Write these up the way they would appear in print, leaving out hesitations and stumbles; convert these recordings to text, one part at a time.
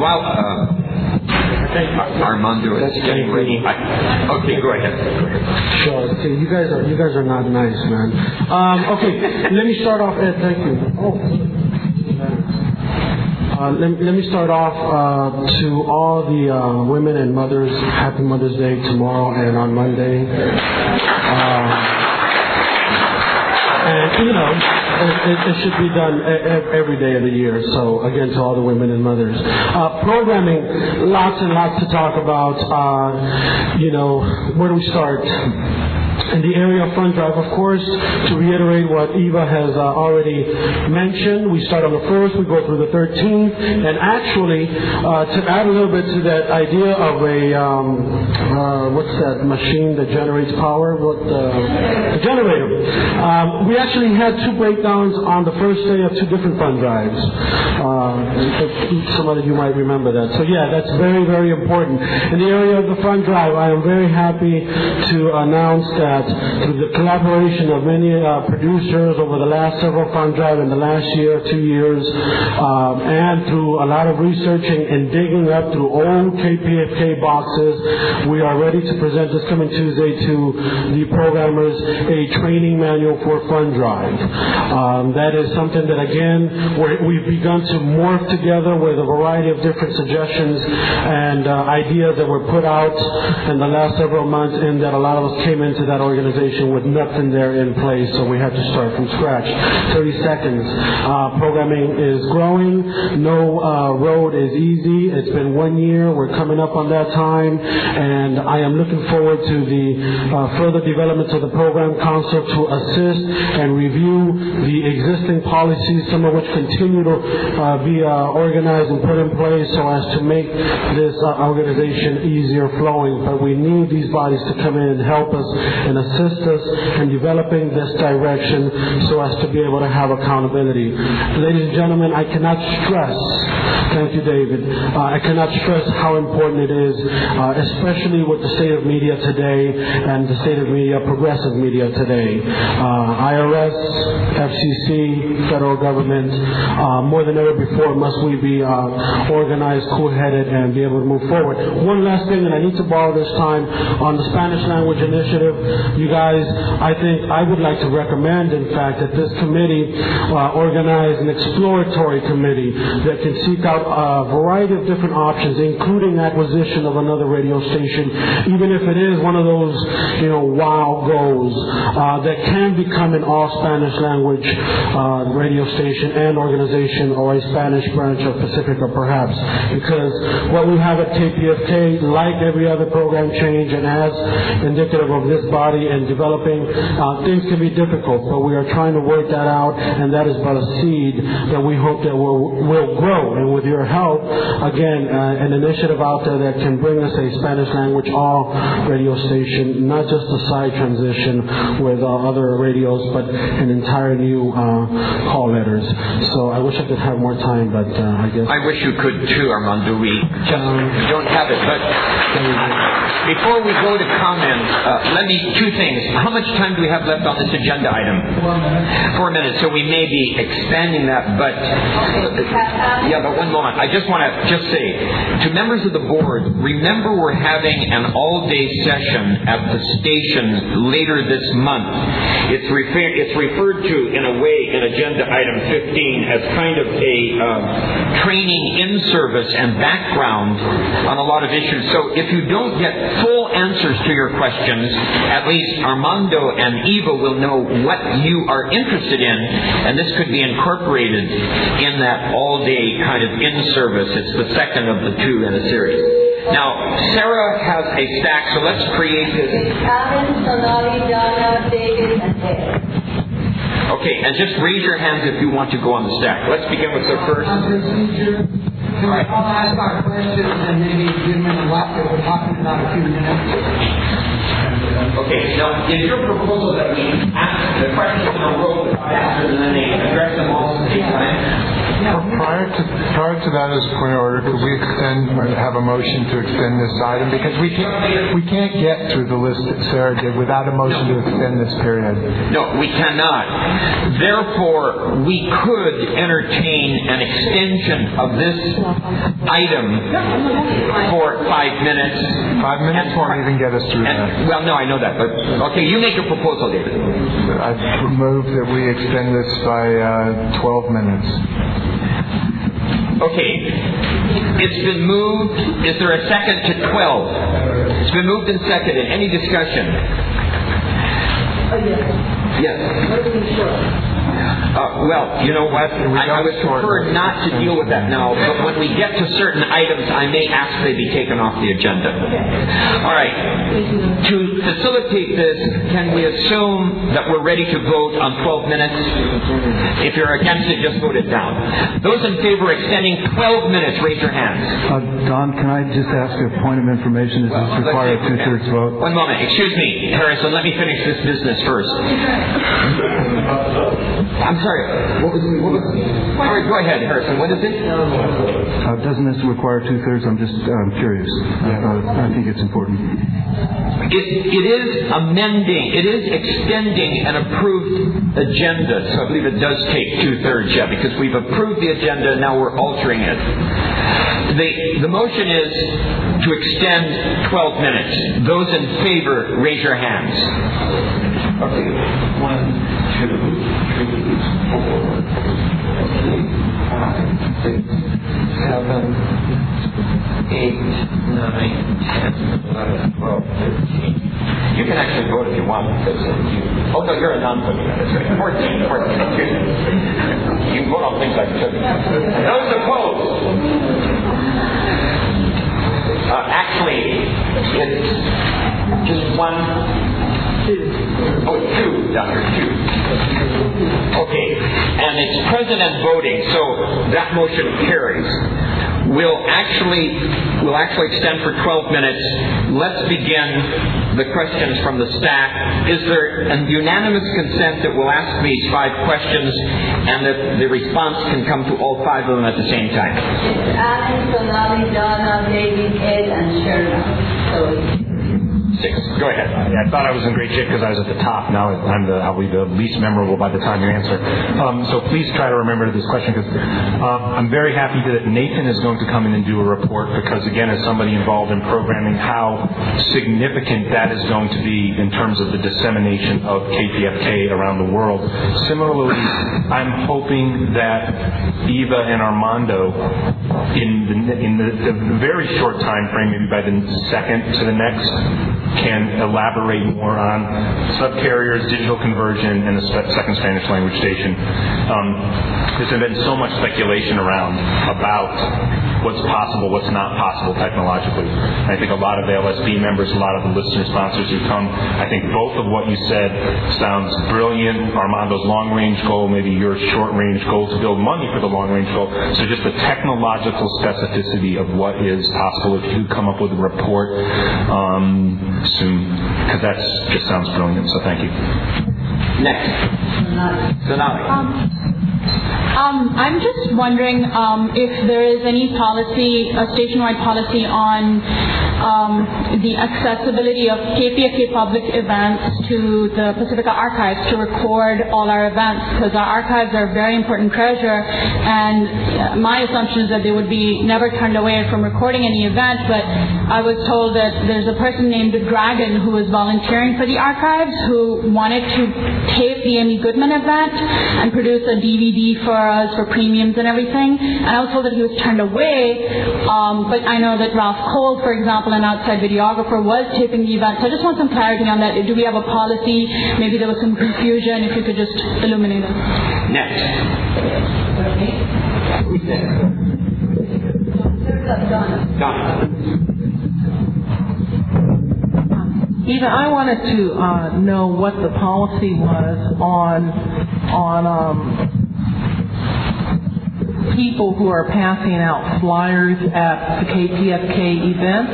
while Armando is getting ready, okay, go ahead. Sure. Okay, you guys are not nice, man. Okay, let me start off. Thank you. Let me start off to all the women and mothers. Happy Mother's Day tomorrow and on Monday. And it should be done every day of the year. So again, to all the women and mothers. Programming, lots and lots to talk about. Where do we start? In the area of fund drive, of course, to reiterate what Eva has already mentioned, we start on the 1st, we go through the 13th, and actually, to add a little bit to that idea of a, what's that machine that generates power? A generator. We actually had 2 breakdowns on the first day of 2 different fund drives. Some of you might remember that. So yeah, that's very, very important. In the area of the fund drive, I am very happy to announce that through the collaboration of many producers over the last several fund drive in the last year, 2 years, and through a lot of researching and digging up through old KPFK boxes, we are ready to present this coming Tuesday to the programmers a training manual for fund drive. That is something that, again, we've begun to morph together with a variety of different suggestions and ideas that were put out in the last several months, and that a lot of us came into that organization with nothing there in place, so we had to start from scratch. 30 seconds. Programming is growing. No road is easy. It's been 1 year. We're coming up on that time, and I am looking forward to the further development of the program concept to assist and review the existing policies, some of which continue to be organized and put in place so as to make this organization easier flowing. But we need these bodies to come in and help us and assist us in developing this direction so as to be able to have accountability. Ladies and gentlemen, I cannot stress, thank you, David, I cannot stress how important it is, especially with the state of media today and the state of media, progressive media today. IRS, FCC, federal government, more than ever before must we be organized, cool-headed, and be able to move forward. One last thing, and I need to borrow this time, on the Spanish language initiative, you guys, I think I would like to recommend, in fact, that this committee organize an exploratory committee that can seek out a variety of different options, including acquisition of another radio station, even if it is one of those, wow goes, that can become an all Spanish language radio station and organization, or a Spanish branch of Pacifica perhaps, because what we have at KPFK, like every other program change and as indicative of this body and developing, things can be difficult, but we are trying to work that out, and that is but a seed that we hope that will grow. And with your help, again, an initiative out there that can bring us a Spanish language all radio station, not just a side transition with other radios, but an entire new call letters. So I wish I could have more time, but I guess I wish you could too, Armando. We just don't have it. But before we go to comments, let me 2 things. How much time do we have left on this agenda item? 4 minutes. So we may be expanding that, but but 1 moment. I just want to say to members of the board, remember we're having an all-day session at the station later this month. It's referred to in a way in agenda item 15 as kind of a training in service and background on a lot of issues. So if you don't get full answers to your questions, at least Armando and Eva will know what you are interested in, and this could be incorporated in that all-day kind of in-service. It's the second of the 2 in a series. Now, Sarah has a stack, so let's create this. Alan, Sonali, Donna, David, and Ed. Okay, and just raise your hands if you want to go on the stack. Let's begin with the first. All right, I'll ask our questions and maybe give them a lap that we're talking about a few minutes. Okay, now, is your proposal that we ask the questions in a row faster and then they address them all at the same time? Prior regard to that as a point of order, could we have a motion to extend this item? Because we can't get through the list that Sarah did without a motion to extend this period. No, we cannot. Therefore, we could entertain an extension of this item for 5 minutes. 5 minutes won't even get us through that. Well, no, I know that. But okay, you make a proposal, David. I move that we extend this by 12 minutes. Okay. It's been moved. Is there a second to 12? It's been moved and seconded. Any discussion? Yes. Well, you know what? I would prefer not to deal with that now, but when we get to certain items, I may ask they be taken off the agenda. All right. To facilitate this, can we assume that we're ready to vote on 12 minutes? If you're against it, just vote it down. Those in favor of extending 12 minutes, raise your hands. Don, can I just ask a point of information? Does this require a two-thirds vote? One moment. Excuse me, Harrison. Let me finish this business first. I'm sorry. What was all right, go ahead, Harrison. What is it? Doesn't this require two-thirds? I'm just curious. I think it's important. It is amending. It is extending an approved agenda. So I believe it does take two-thirds, yeah, because we've approved the agenda. Now we're altering it. The motion is to extend 12 minutes. Those in favor, raise your hands. Okay. 1, 2, 3, 4, 5, 6, 7, 8, 9, 10, 11, 12, 13. You can actually vote if you want. Because oh, no, you're a non-voting. That's right. 14. You can vote on things like this. Those opposed? Actually, it's just 1, 2. Oh, 2, Doctor, 2. Okay, and it's president voting, so that motion carries. We'll actually extend for 12 minutes. Let's begin the questions from the staff. Is there a unanimous consent that we'll ask these 5 questions and that the response can come to all 5 of them at the same time? It's Alan, Sonali, Donna, David, Ed, and Sherna. So 6. Go ahead. I thought I was in great shape because I was at the top. Now I'll be the least memorable by the time you answer. So please try to remember this question because I'm very happy that Nathan is going to come in and do a report because, again, as somebody involved in programming, how significant that is going to be in terms of the dissemination of KPFK around the world. Similarly, I'm hoping that Eva and Armando, in the very short time frame, maybe by the second to the next, can elaborate more on subcarriers, digital conversion, and the second Spanish language station. There's been so much speculation around about what's possible, what's not possible technologically. And I think a lot of the LSB members, a lot of the listener sponsors who come, I think both of what you said sounds brilliant. Armando's long-range goal, maybe your short-range goal to build money for the long-range goal. So just the technological specificity of what is possible if you come up with a report soon, because that just sounds brilliant. So thank you. Next. Sonali. I'm just wondering if there is any policy, a statewide policy on the accessibility of KPFK public events to the Pacifica Archives to record all our events, because our archives are a very important treasure, and my assumption is that they would be never turned away from recording any event, but I was told that there's a person named Dragon who is volunteering for the archives who wanted to tape the Amy Goodman event and produce a DVD for us for premiums and everything, and I was told that he was turned away, but I know that Ralph Cole, for example, an outside videographer, was taping the event, so I just want some clarity on that. Do we have a policy? Maybe there was some confusion, if you could just illuminate it. Next. Who's next? Donna. Eva, I wanted to know what the policy was on people who are passing out flyers at the KPFK event.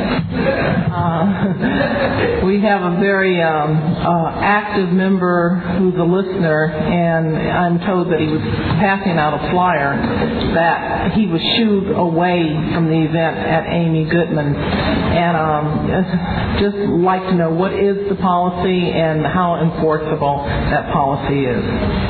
We have a very active member who's a listener, and I'm told that he was passing out a flyer that he was shooed away from the event at Amy Goodman. And just like to know what is the policy and how enforceable that policy is.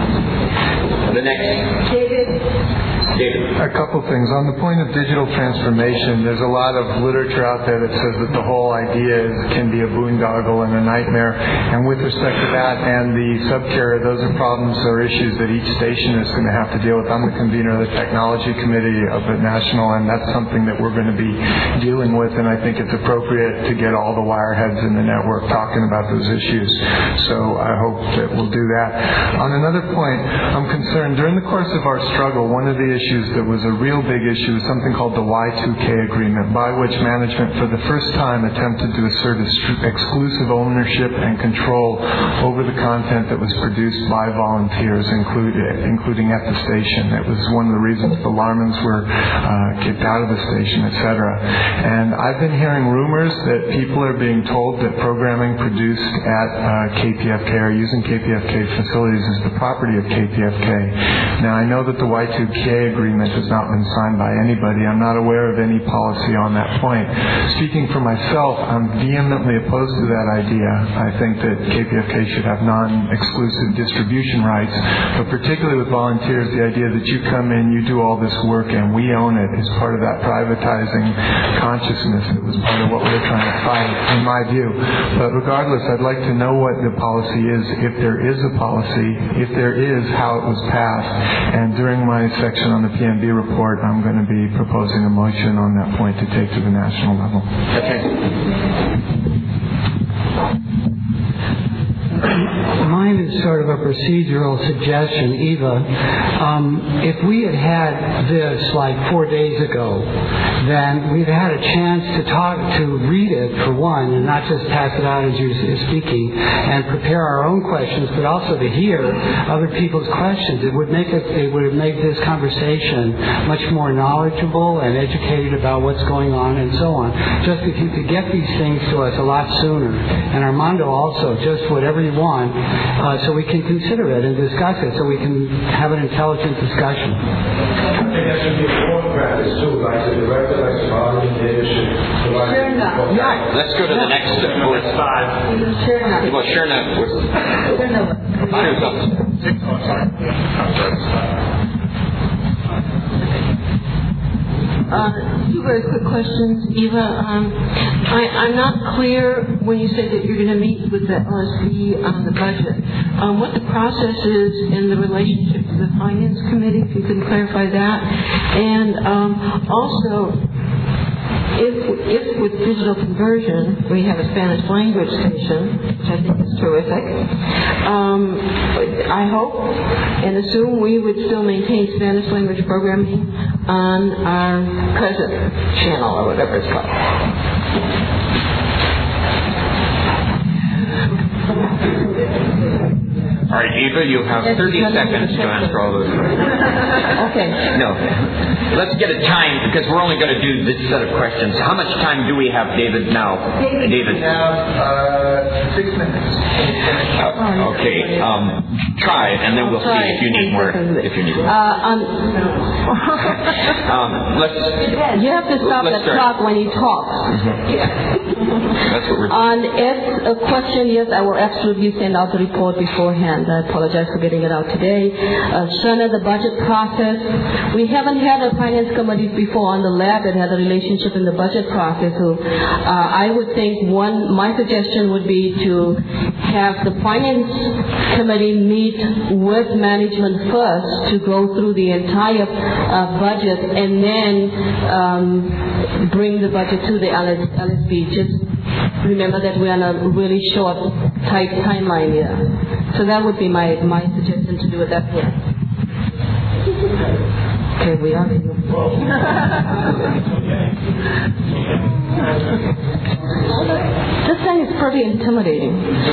The next. David. A couple things. On the point of digital transformation, there's a lot of literature out there that says that the whole idea can be a boondoggle and a nightmare. And with respect to that and the subcarrier, those are problems or issues that each station is going to have to deal with. I'm the convener of the technology committee of the national, and that's something that we're going to be dealing with. And I think it's appropriate to get all the wireheads in the network talking about those issues. So I hope that we'll do that. On another point, I'm concerned during the course of our struggle, one of the issues that was a real big issue was something called the Y2K agreement, by which management for the first time attempted to assert exclusive ownership and control over the content that was produced by volunteers, including at the station. It was one of the reasons the Larmans were kicked out of the station, etc. And I've been hearing rumors that people are being told that programming produced at KPFK or using KPFK facilities is the property of KPFK. Now, I know that the Y2K agreement has not been signed by anybody. I'm not aware of any policy on that point. Speaking for myself, I'm vehemently opposed to that idea. I think that KPFK should have non-exclusive distribution rights, but particularly with volunteers, the idea that you come in, you do all this work, and we own it is part of that privatizing consciousness that was part of what we were trying to fight, in my view. But regardless, I'd like to know what the policy is, if there is a policy, if there is, how it was passed. And during my section on the PNB report, I'm going to be proposing a motion on that point to take to the national level. Okay. Mine is sort of a procedural suggestion, Eva. If we had had this like 4 days ago, then we'd had a chance to read it for one, and not just pass it out as you're speaking, and prepare our own questions, but also to hear other people's questions. It would make this conversation much more knowledgeable and educated about what's going on and so on. Just if you could get these things to us a lot sooner, and Armando also, just whatever you want, so we can consider it and discuss it, so we can have an intelligent discussion. I think that should be a form practice too, like the director, like the following leadership. Sure enough. Yeah. Let's go to the next bullet. Sure enough. Well, sure enough. Sure enough. Two very quick questions, Eva. I'm not clear when you say that you're going to meet with the LSB on the budget. What the process is in the relationship to the Finance Committee, if you can clarify that. And also, if with digital conversion we have a Spanish language station, which I think is terrific, I hope and assume we would still maintain Spanish language programming on our present channel or whatever it's called. All right, Eva, you have 30 seconds to answer all those questions. Okay. No. Let's get a time, because we're only going to do this set of questions. How much time do we have, David, now? David? We have 6 minutes. Okay. Try, and then we'll see if you need more. You have to stop the clock when he talks. That's what we're doing. On Ed's question, yes, I will absolutely send out the report beforehand. I apologize for getting it out today. Shana, the budget process. We haven't had a finance committee before on the lab that had a relationship in the budget process. So I would think my suggestion would be to have the finance committee meet with management first to go through the entire budget and then bring the budget to the LSB. Just remember that we are on a really short, tight timeline here. So that would be my suggestion to do it that way. Okay, we are here. This thing is pretty intimidating.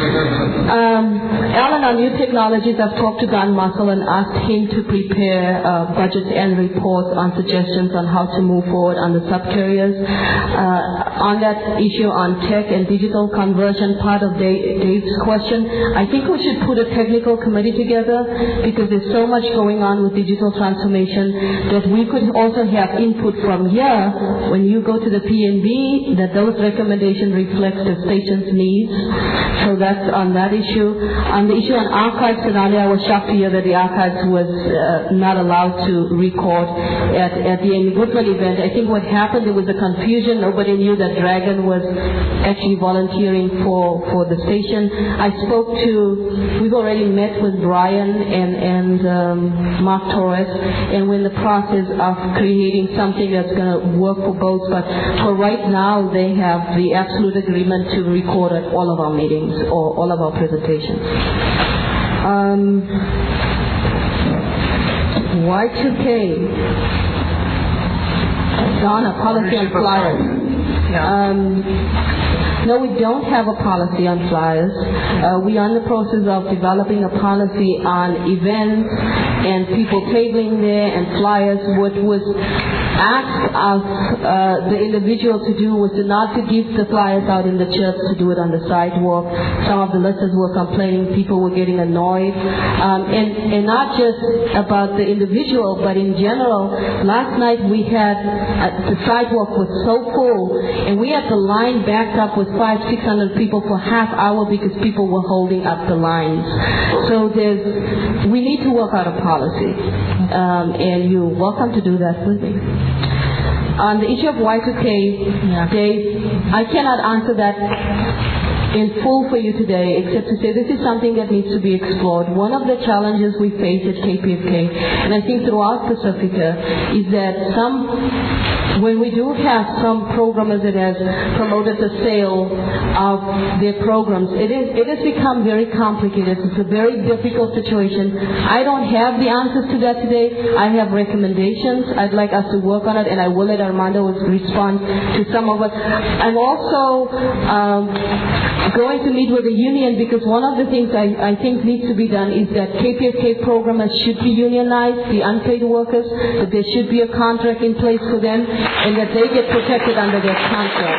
Alan, on new technologies, I've talked to Don Muscle and asked him to prepare budgets and reports on suggestions on how to move forward on the subcarriers. On that issue on tech and digital conversion, part of Dave's question, I think we should put a technical committee together because there's so much going on with digital transformation that we could also have input from here when you go to the PNB, that those recommendations reflect the station's needs. So that's on that issue. On the issue on archives, Sonali, I was shocked to hear that the archives was not allowed to record at the Amy Goodman event. I think what happened, there was a confusion. Nobody knew that Dragon was actually volunteering for the station. We've already met with Brian and Mark Torres, and we're in the process of creating something that's going to work for both. But for right now, they have the absolute agreement to record at all of our meetings or all of our presentations. Y2K. Donna, policy on flyers. No, we don't have a policy on flyers. We are in the process of developing a policy on events and people tabling there and flyers. What was asked of the individual to do was not to give the flyers out in the church, to do it on the sidewalk. Some of the listeners were complaining people were getting annoyed. And not just about the individual, but in general. Last night we had, the sidewalk was so full, and we had the line backed up with 500-600 people for half hour because people were holding up the lines. So we need to work out a policy. And you're welcome to do that with me. On the issue of Y2K, Dave, I cannot answer that in full for you today, except to say this is something that needs to be explored. One of the challenges we face at KPFK, and I think throughout Pacifica, is that when we do have some programmers that has promoted the sale of their programs, it has become very complicated. It's a very difficult situation. I don't have the answers to that today. I have recommendations. I'd like us to work on it, and I will let Armando respond to some of it. I'm also going to meet with the union because one of the things I think needs to be done is that KPFK programmers should be unionized, the unpaid workers, that there should be a contract in place for them, and that they get protected under their contract.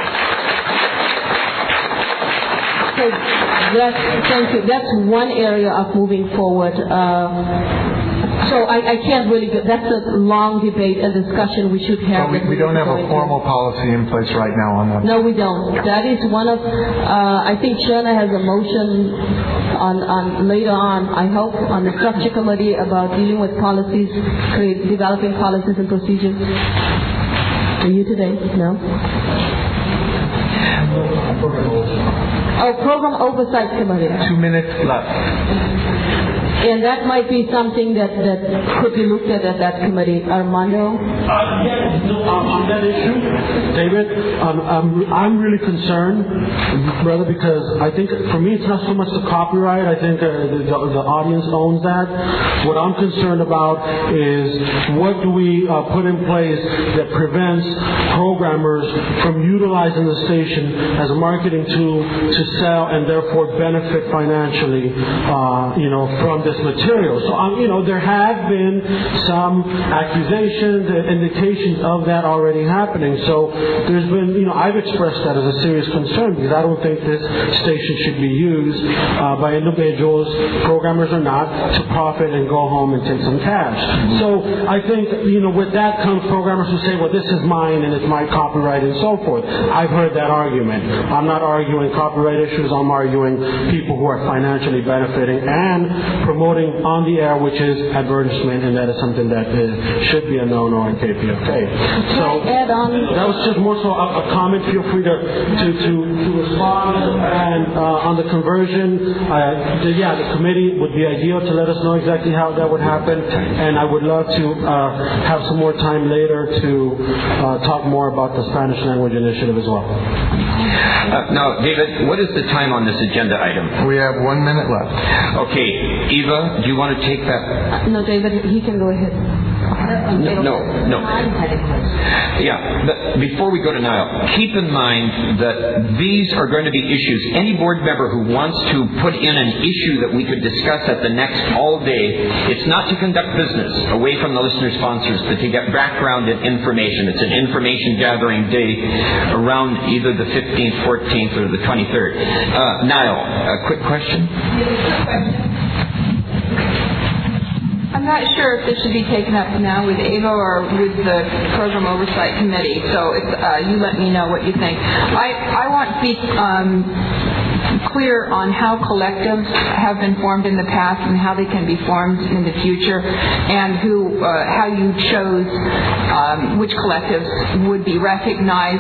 So thank you. That's one area of moving forward. So I can't really that's a long debate and discussion we should have. Well, we don't have a formal policy in place right now on that. No, we don't. That is one of, I think Sherna has a motion on later on, I hope, on the structure committee about dealing with policies, developing policies and procedures. Are you today? No? Oh, Program Oversight Committee. 2 minutes left. And that might be something that could be looked at that committee. Armando? On that issue, David, I'm really concerned, brother, because I think for me it's not so much the copyright. I think the audience owns that. What I'm concerned about is what do we put in place that prevents programmers from utilizing the station as a marketing tool to sell and therefore benefit financially, from this material. So, there have been some accusations and indications of that already happening. So there's been, I've expressed that as a serious concern because I don't think this station should be used by individuals, programmers or not, to profit and go home and take some cash. So I think, with that comes programmers who say, well, this is mine and it's my copyright and so forth. I've heard that argument. I'm not arguing copyright issues. I'm arguing people who are financially benefiting and promoting on the air, which is advertisement, and that is something that should be a no-no in KPFK. So add on. That was just more so a comment. Feel free to respond. And on the conversion, the committee would be ideal to let us know exactly how that would happen. And I would love to have some more time later to talk more about the Spanish language initiative as well. Now, David, what is the time on this agenda item? We have 1 minute left. Okay, Eva, do you want to take that? No, David, he can go ahead. No. Yeah, but before we go to Niall, keep in mind that these are going to be issues. Any board member who wants to put in an issue that we could discuss at the next all-day, it's not to conduct business away from the listener sponsors, but to get background and information. It's an information gathering day around either the 15th, 14th, or the 23rd. Niall, a quick question? I'm not sure if this should be taken up now with Ava or with the Program Oversight Committee, so you let me know what you think. I want to be clear on how collectives have been formed in the past and how they can be formed in the future, and how you chose which collectives would be recognized.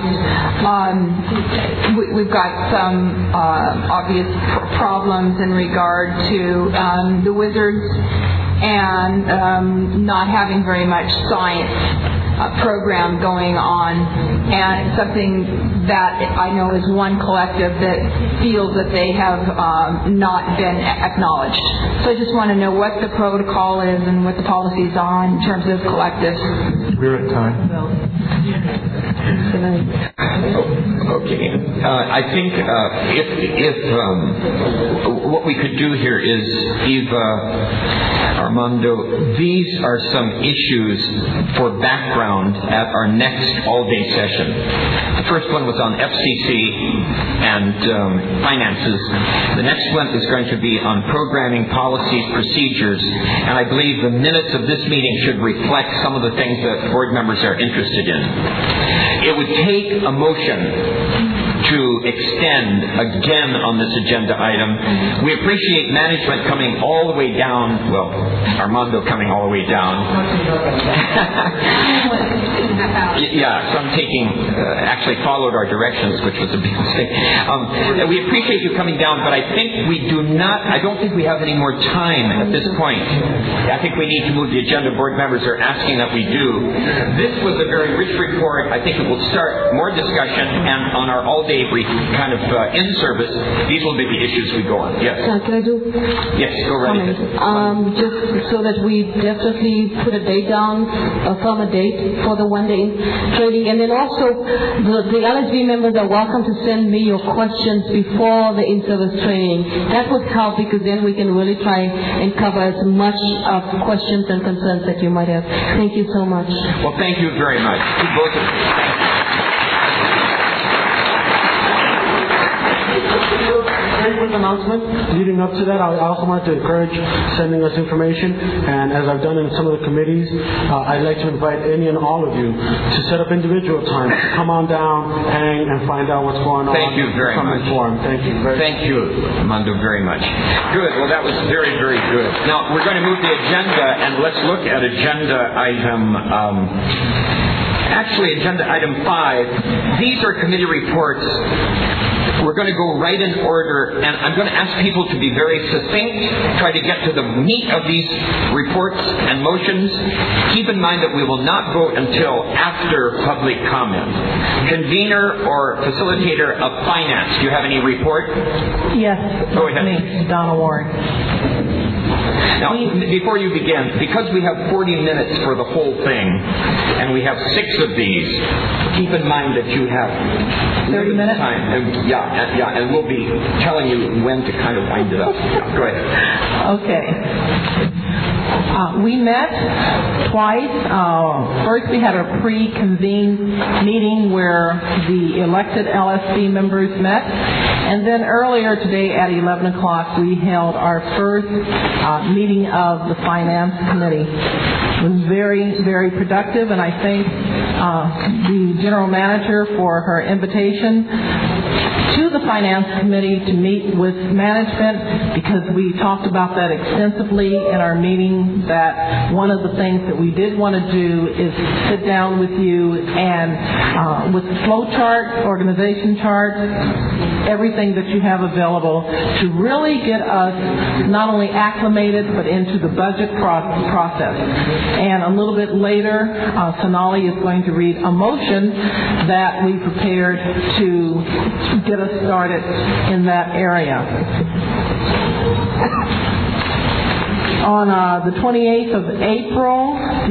We've got some obvious problems in regard to the Wizards and not having very much science program going on, and something that I know is one collective that feels that they have not been acknowledged. So I just want to know what the protocol is and what the policies are in terms of collectives. We're at time. Okay. I think if what we could do here is, Eva, Armando, these are some issues for background at our next all-day session. The first one was on FCC and finances. The next one is going to be on programming, policies, procedures, and I believe the minutes of this meeting should reflect some of the things that board members are interested in. It would take a motion to extend again on this agenda item. We appreciate management coming all the way down, well, Armando coming all the way down. Yeah, some taking, actually followed our directions, which was a big mistake. We appreciate you coming down, but I think I don't think we have any more time at this point. I think we need to move the agenda. Board members are asking that we do. This was a very rich report. I think it will start more discussion, and on our all-day kind of in-service, these will be the issues we go on. Yes? Can I do? Yes, go right ahead. Just so that we definitely put a date down, a firm date for the one-day training. And then also, the LSB members are welcome to send me your questions before the in-service training. That would help, because then we can really try and cover as much of questions and concerns that you might have. Thank you so much. Well, thank you very much. To both of you. Quick announcement. Leading up to that, I also want to encourage sending us information, and as I've done in some of the committees, I'd like to invite any and all of you to set up individual time to come on down, hang, and find out what's going on. Thank you very much. Informed. Thank you very much. Thank you, Armando, very much. Good. Well, that was very, very good. Now, we're going to move the agenda, and let's look at agenda item... agenda item 5. These are committee reports. We're going to go right in order, and I'm going to ask people to be very succinct, try to get to the meat of these reports and motions. Keep in mind that we will not vote until after public comment. Convener or facilitator of finance, do you have any report? Yes. Go ahead. Me, Donna Warren. Now, before you begin, because we have 40 minutes for the whole thing, and we have 6 of these, keep in mind that you have 30 minutes time. And we'll be telling you when to kind of wind it up. Go ahead. Okay. We met twice. First, we had a pre-convened meeting where the elected LSB members met. And then earlier today at 11 o'clock, we held our first meeting of the Finance Committee. It was very, very productive, and I thank the General Manager for her invitation to the Finance Committee to meet with management, because we talked about that extensively in our meeting, that one of the things that we did want to do is sit down with you and with the flow chart, organization chart, everything that you have available to really get us not only acclimated but into the budget process. And a little bit later, Sonali is going to read a motion that we prepared to get us started in that area. On the 28th of April,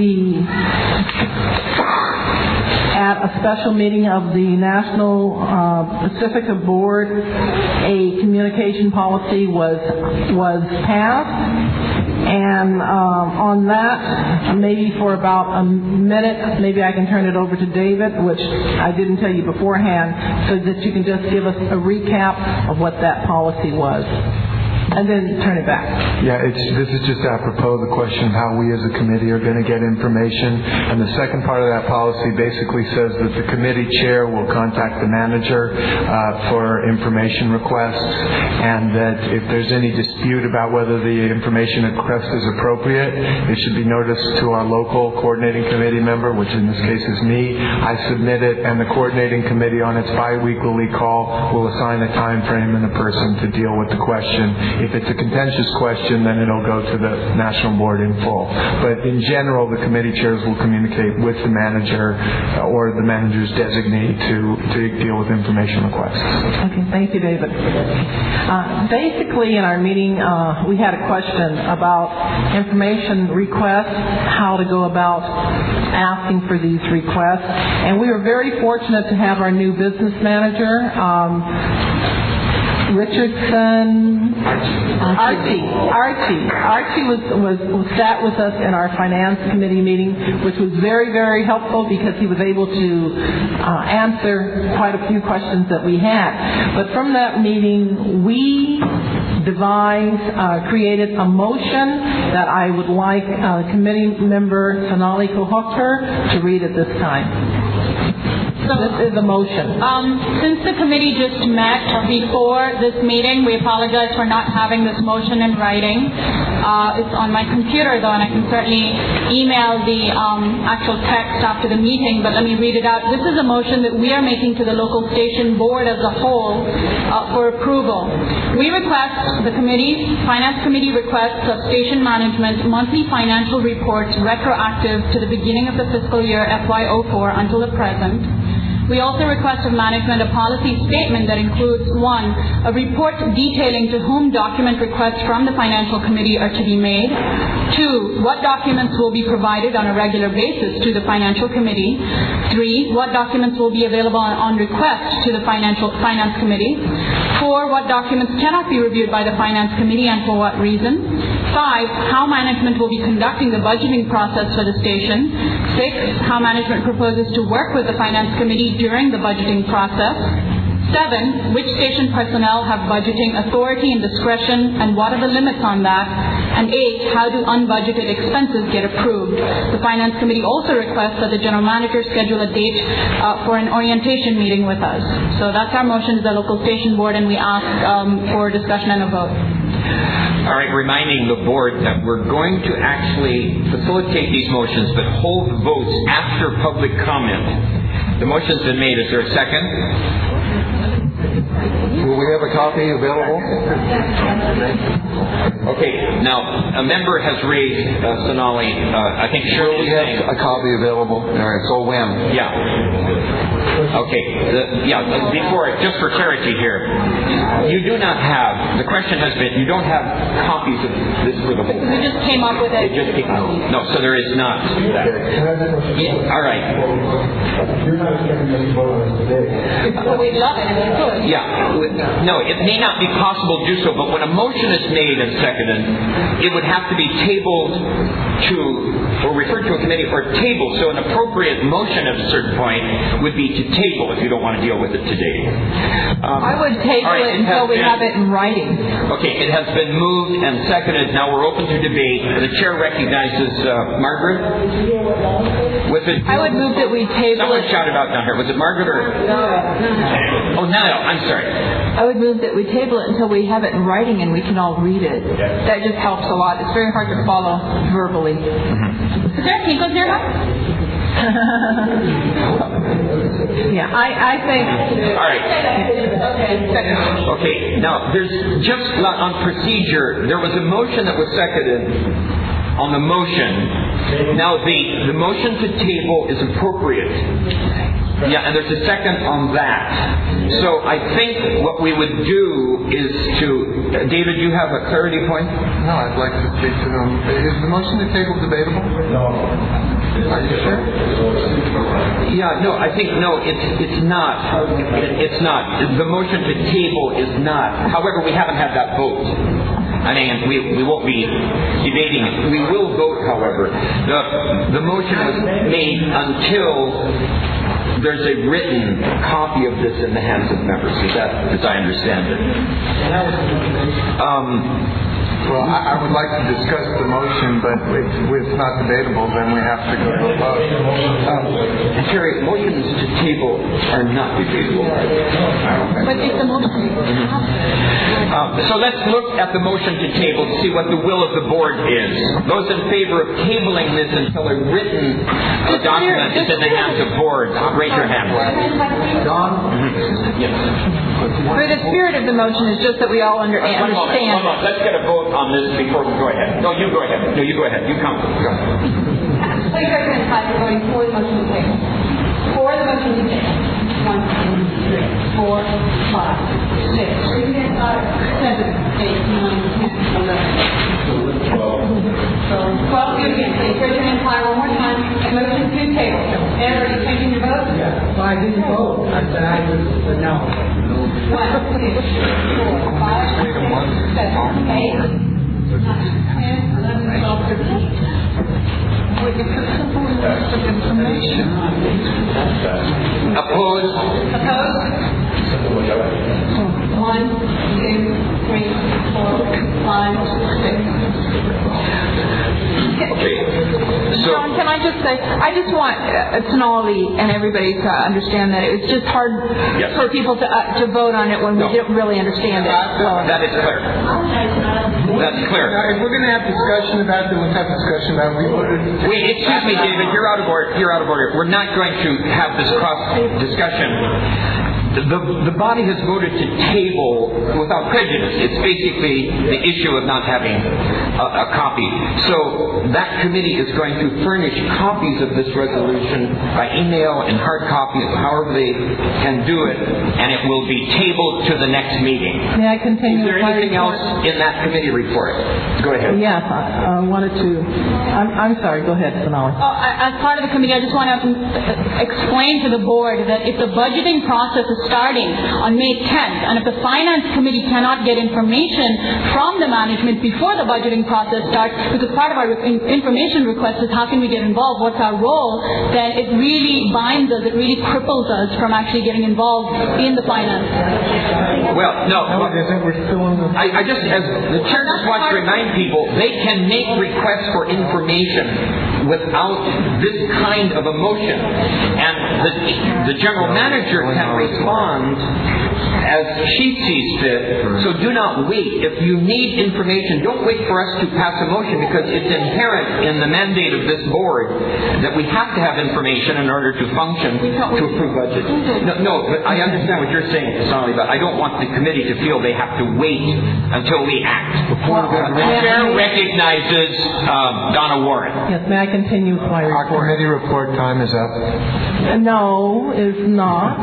at a special meeting of the National Pacifica Board, a communication policy was passed. And on that, maybe for about a minute, maybe I can turn it over to David, which I didn't tell you beforehand, so that you can just give us a recap of what that policy was. And then turn it back. Yeah, this is just apropos the question of how we as a committee are going to get information. And the second part of that policy basically says that the committee chair will contact the manager for information requests, and that if there's any dispute about whether the information request is appropriate, it should be noticed to our local coordinating committee member, which in this case is me. I submit it, and the coordinating committee on its bi-weekly call will assign a time frame and a person to deal with the question. If it's a contentious question, then it'll go to the National Board in full. But in general, the committee chairs will communicate with the manager or the manager's designee to deal with information requests. Okay, thank you, David. Basically, in our meeting, we had a question about information requests, how to go about asking for these requests. And we were very fortunate to have our new business manager, Richardson, Archie was sat with us in our finance committee meeting, which was very, very helpful because he was able to answer quite a few questions that we had. But from that meeting, we created a motion that I would like committee member Sonali Kohokter to read at this time. So this is a motion. Since the committee just met before this meeting, we apologize for not having this motion in writing. It's on my computer, though, and I can certainly email the actual text after the meeting, but let me read it out. This is a motion that we are making to the local station board as a whole for approval. We request, the finance committee requests of station management monthly financial reports retroactive to the beginning of the fiscal year FY04 until the present. We also request of management a policy statement that includes 1, a report detailing to whom document requests from the financial committee are to be made. 2, what documents will be provided on a regular basis to the financial committee. 3, what documents will be available on request to the finance committee. 4, what documents cannot be reviewed by the finance committee and for what reason. 5, how management will be conducting the budgeting process for the station. 6, how management proposes to work with the finance committee during the budgeting process. 7, which station personnel have budgeting authority and discretion, and what are the limits on that? And 8, how do unbudgeted expenses get approved? The finance committee also requests that the general manager schedule a date for an orientation meeting with us. So that's our motion to the local station board, and we ask for discussion and a vote. All right, reminding the board that we're going to actually facilitate these motions but hold votes after public comment. The motion's been made. Is there a second? Will we have a copy available? Okay, now, a member has raised, Sonali, I think Shirley is saying... a copy available? All right, so when? Yeah. Okay, just for clarity here, you do not have, the question has been, you don't have copies of this for the whole... We just came up with it. No, so there is not that. All right. You're not expecting us to vote on this today. Well, we'd love it if you could. Yeah. No, it may not be possible to do so, but when a motion is made and seconded, it would have to be tabled to, or referred to a committee or tabled. So an appropriate motion at a certain point would be to table if you don't want to deal with it today. I would table it until we have it in writing. Okay, it has been moved and seconded. Now we're open to debate. The chair recognizes Margaret. Was it? I would move that we table Someone it. shouted out down here. Was it Margaret or? No. Oh, Niall. I'm sorry. I would move that we table it until we have it in writing and we can all read it. That just helps a lot. It's very hard to follow verbally. Is there a Kinko's here? Yeah, I think... All right. Okay, now, there's just on procedure, there was a motion that was seconded on the motion. Now, the motion to table is appropriate. Yeah, and there's a second on that. So I think what we would do is to... David, you have a clarity point? No, I'd like to speak to them. Is the motion to table debatable? No. Are you sure? Yeah, no, I think, no, it's not. It's not. The motion to table is not. However, we haven't had that vote. I mean, we won't be debating it. We will vote, however. The motion was made until there's a written copy of this in the hands of members. Is that, as I understand it? Well, I would like to discuss the motion, but if it's not debatable, then we have to go to a vote. Terry, motions to table are not debatable. But if the motion so let's look at the motion to table to see what the will of the board is. Those in favor of tabling this until a written document is in the hands of board, raise your hand. Don? Yes. But the spirit of the motion is just that we all understand. Hold on. Let's get a vote on this before we go ahead. No, you go ahead. No, you go ahead. You come. Go ahead. Please recommend we're voting for the motion to table. For the motion to table. 1, 2, 3, 4, 5, 6, 7, 8, 9, 10, 11. 12 again. Please raise your hand high one more time. Motion to table. Ed, are you changing your vote? Yeah. Well, I didn't vote. I said I was no. 1, 2, 3, 4, 5, 6, 7, 8, 9, 10, 11, 12, 13. We can put some more list of information on these. Opposed? Opposed? 1, 2, 3, 4, 5, 6. Okay. So, John, can I just say, I just want Sonali and everybody to understand that it's just hard for people to vote on it when we don't really understand it. That is clear. That's clear. Now, if we're going to have discussion about it, let's have discussion about it. Wait, excuse me, David. You're out of order. You're out of order. We're not going to have this cross discussion. The body has voted to table without prejudice. It's basically the issue of not having a copy. So that committee is going to furnish copies of this resolution by email and hard copies, however they can do it, and it will be tabled to the next meeting. May I continue? Is there anything else in that committee report? Go ahead. Yes, I wanted to. I'm sorry. Go ahead, Sonali. As part of the committee, I just want to explain to the board that if the budgeting process is starting on May 10th, and if the finance committee cannot get information from the management before the budgeting process starts, because part of our information request is how can we get involved, what's our role, then it really binds us, it really cripples us from actually getting involved in the finance. Well, no. I just, as the chair just wants to remind people, they can make requests for information without this kind of a motion. And the general manager can respond as she sees fit. So do not wait. If you need information, don't wait for us to pass a motion, because it's inherent in the mandate of this board that we have to have information in order to function to approve budget. No, but I understand what you're saying, Sonali, but I don't want the committee to feel they have to wait until we act. The chair recognizes Donna Warren. Yes, may I continue with my report? Our committee report time is up. No, it's not.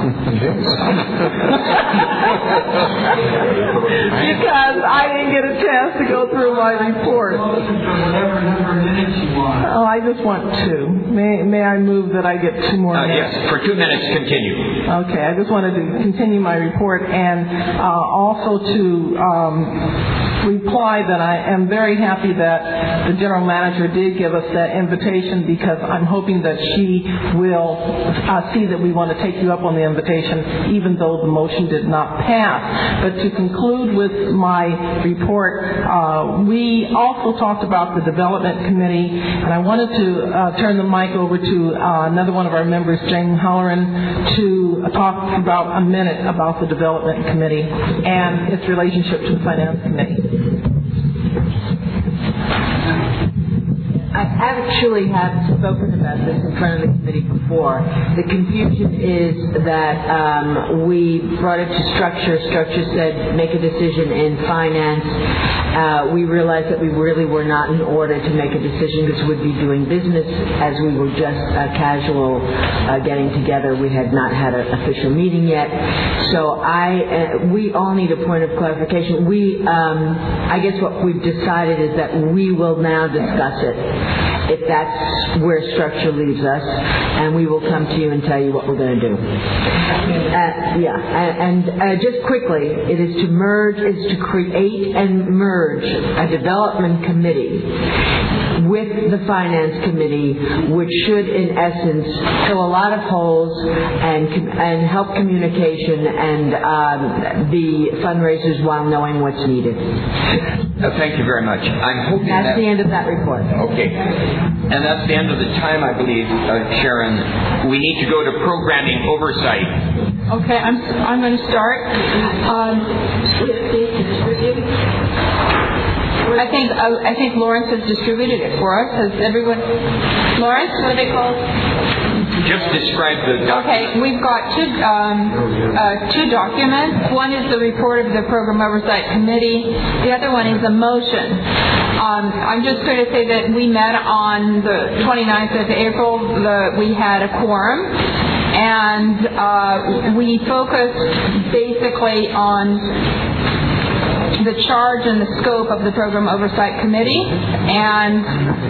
Because I didn't get a chance to go through my report. Whatever number of minutes you want. Oh, I just want 2. May I move that I get 2 more minutes? Yes, for 2 minutes, continue. Okay, I just wanted to continue my report and also to reply that I am very happy that the general manager did give us that invitation, because I'm hoping that she will see that we want to take you up on the invitation, even though the motion did not pass. But to conclude with my report, we also talked about the development committee, and I wanted to turn the mic over to another one of our members, Jane Halloran, to talk about a minute about the development committee and its relationship to the finance committee. actually have spoken about this in front of the committee before. The confusion is that we brought it to structure. Structure said make a decision in finance. We realized that we really were not in order to make a decision because we'd be doing business as we were just casual getting together. We had not had an official meeting yet. So we all need a point of clarification. I guess what we've decided is that we will now discuss it, if that's where structure leaves us, and we will come to you and tell you what we're going to do. Just quickly, it is to create and merge a development committee with the finance committee, which should, in essence, fill a lot of holes and help communication and the fundraisers while knowing what's needed. Thank you very much. I'm hoping that's the end of that report. Okay. And that's the end of the time, I believe, Sharon. We need to go to programming oversight. Okay, I'm going to start. I think Lawrence has distributed it for us. Has everyone? Lawrence, what are they called? Just describe the document. Okay, we've got two documents. One is the report of the Program Oversight Committee. The other one is a motion. I'm just going to say that we met on the 29th of April. We had a quorum, and we focused basically on the charge and the scope of the Program Oversight Committee, and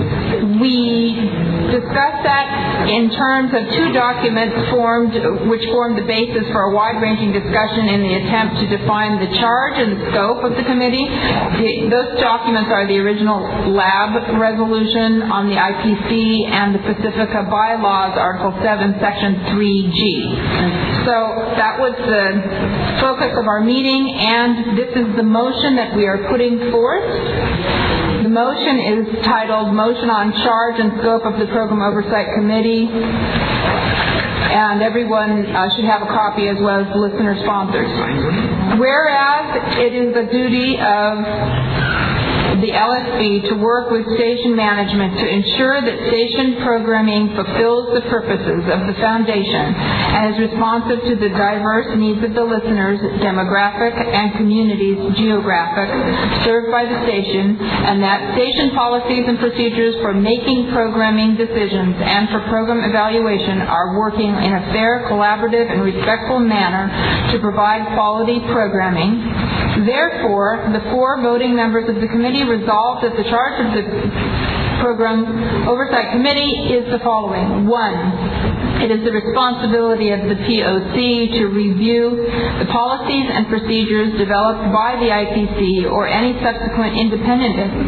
we discussed that in terms of two documents which formed the basis for a wide-ranging discussion in the attempt to define the charge and the scope of the committee. Those documents are the original lab resolution on the IPC and the Pacifica Bylaws, Article 7, Section 3G. So that was the focus of our meeting, and this is the motion that we are putting forth. The motion is titled Motion on Charge and Scope of the Program Oversight Committee, and everyone should have a copy as well as the listener sponsors. Whereas it is the duty of the LSB to work with station management to ensure that station programming fulfills the purposes of the foundation and is responsive to the diverse needs of the listeners, demographic and communities geographic served by the station, and that station policies and procedures for making programming decisions and for program evaluation are working in a fair, collaborative, and respectful manner to provide quality programming. Therefore, the 4 voting members of the committee resolved that the charge of the Program Oversight Committee is the following. 1. It is the responsibility of the POC to review the policies and procedures developed by the IPC or any subsequent independent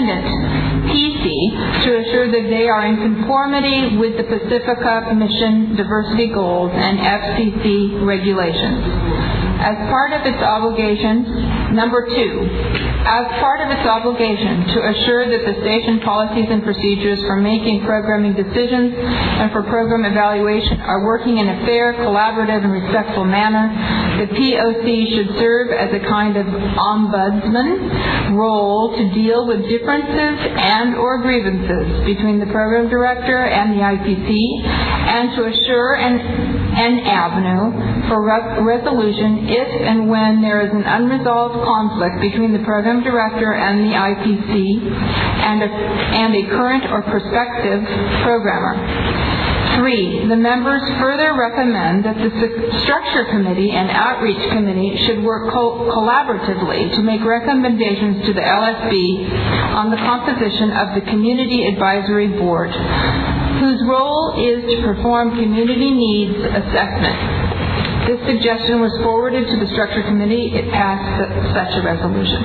PC to assure that they are in conformity with the Pacifica Mission diversity goals and FCC regulations. As part of its obligations, number 2, as part of its obligation to assure that the station policies and procedures for making programming decisions and for program evaluation are working in a fair, collaborative, and respectful manner, the POC should serve as a kind of ombudsman role to deal with differences and or grievances between the program director and the IPC, and to assure an avenue for resolution if and when there is an unresolved conflict between the program director and the IPC and a current or prospective programmer. 3. The members further recommend that the Structure Committee and Outreach Committee should work collaboratively to make recommendations to the LSB on the composition of the Community Advisory Board, whose role is to perform community needs assessment. This suggestion was forwarded to the Structure Committee. It passed such a resolution.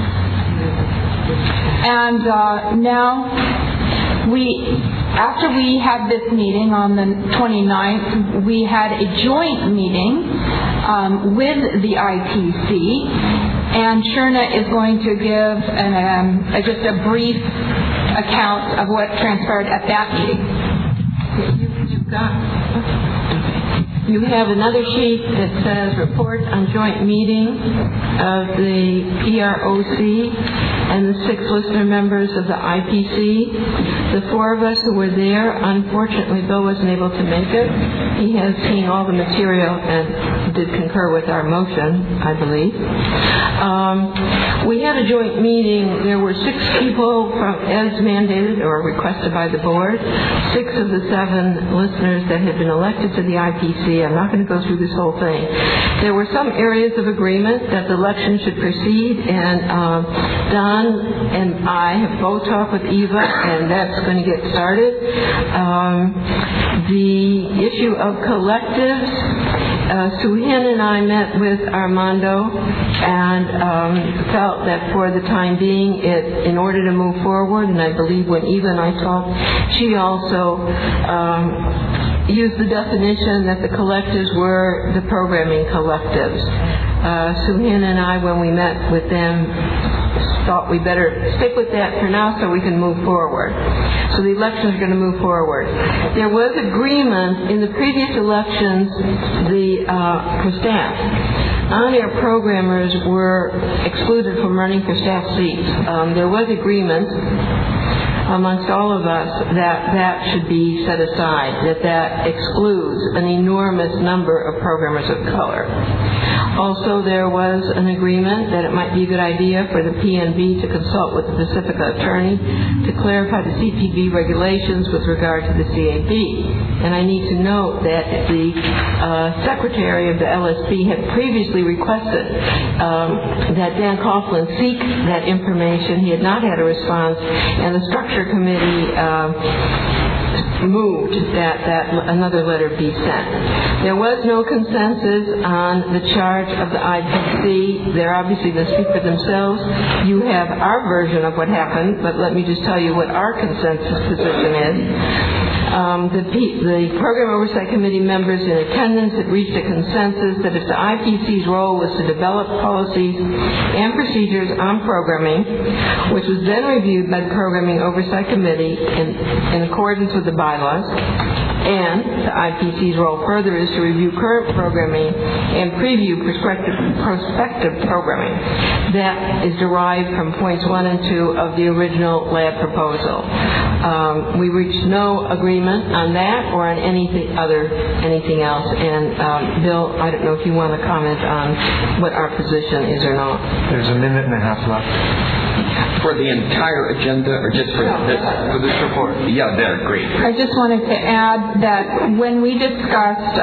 And now, after we had this meeting on the 29th, we had a joint meeting with the IPC, and Sherna is going to give just a brief account of what transpired at that meeting. You have another sheet that says Report on Joint Meeting of the PROC and the 6 listener members of the IPC. The 4 of us who were there, unfortunately, Bill wasn't able to make it. He has seen all the material and did concur with our motion, I believe. We had a joint meeting. There were 6 people as mandated or requested by the board, 6 of the 7 listeners that had been elected to the IPC. I'm not going to go through this whole thing. There were some areas of agreement that the election should proceed, and Don and I have both talked with Eva, and that's going to get started. The issue of collectives, Suhin and I met with Armando and felt that for the time being, in order to move forward, and I believe when Eva and I talked, she also used the definition that the collectives were the programming collectives. Suhin and I, when we met with them, thought we better stick with that for now so we can move forward. So the elections are going to move forward. There was agreement in the previous elections for staff. On-air programmers were excluded from running for staff seats. There was agreement amongst all of us that should be set aside, that excludes an enormous number of programmers of color. Also, there was an agreement that it might be a good idea for the PNB to consult with the Pacifica attorney to clarify the CTV regulations with regard to the CAB. And I need to note that the secretary of the LSP had previously requested that Dan Coughlin seek that information. He had not had a response, and the structure committee moved that another letter be sent. There was no consensus on the charge of the IPC. They're obviously going to speak for themselves. You have our version of what happened, but let me just tell you what our consensus position is. The Program Oversight Committee members in attendance had reached a consensus that if the IPC's role was to develop policies and procedures on programming, which was then reviewed by the Programming Oversight Committee in accordance with the bylaws, and the IPC's role further is to review current programming and preview prospective programming. That is derived from points 1 and 2 of the original lab proposal. We reached no agreement on that or on anything else. And Bill, I don't know if you want to comment on what our position is or not. There's a minute and a half left. For the entire agenda or just for this report? Yeah, there, great. I just wanted to add that when we discussed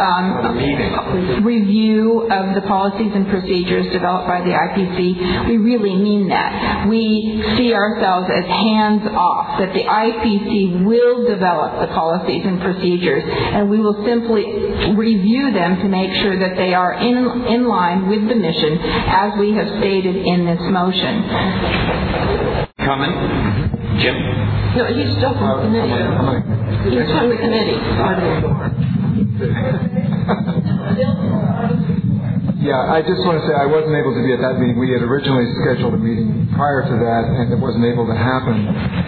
review of the policies and procedures developed by the IPC, we really mean that. We see ourselves as hands-off, that the IPC will develop the policies and procedures, and we will simply review them to make sure that they are in line with the mission as we have stated in this motion. Comment? Jim? No, he's still from the committee. He's from the committee. Yeah, I just want to say I wasn't able to be at that meeting. We had originally scheduled a meeting prior to that, and it wasn't able to happen.